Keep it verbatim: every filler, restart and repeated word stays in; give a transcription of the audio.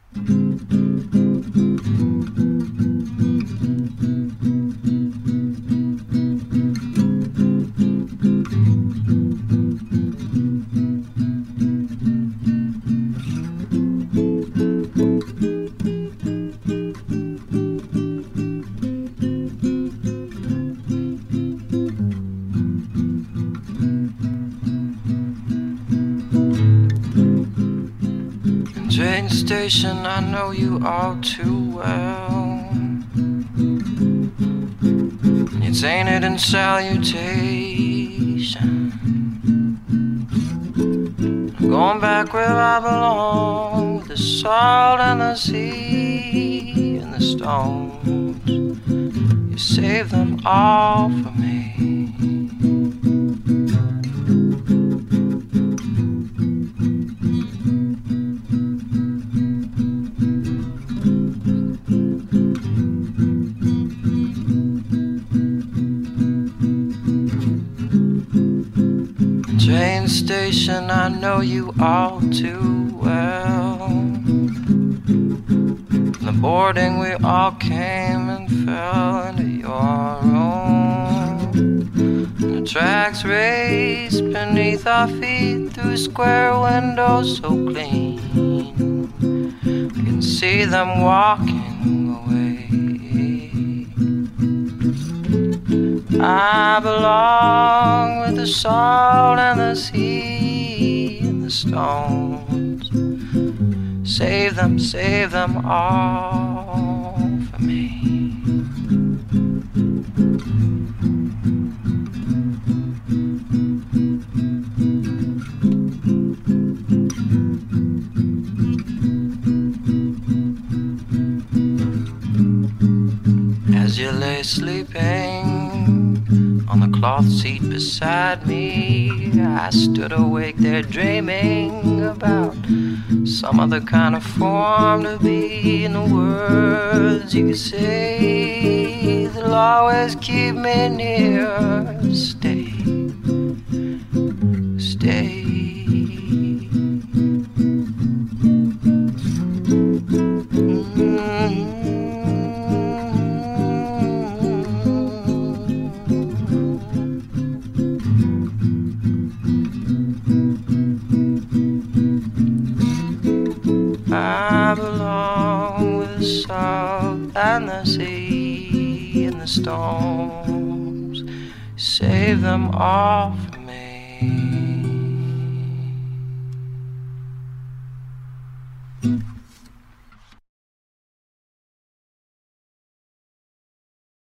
Train station, I know you all too well. It's ain't it in salutation. I'm going back where I belong, with the salt and the sea and the stones. You saved them all for me. Train station, I know you all too well. From the boarding we all came and fell into your own. And the tracks raced beneath our feet through square windows so clean. I can see them walking away. I belong with the salt and the sea and the stones. Save them, save them all for me. As you lay sleeping on the cloth seat beside me, I stood awake there dreaming about some other kind of form to be, in the words you could say that'll always keep me near. Stay, stay. Mm-hmm. I belong with the salt and the sea and the storms. Save them all for me.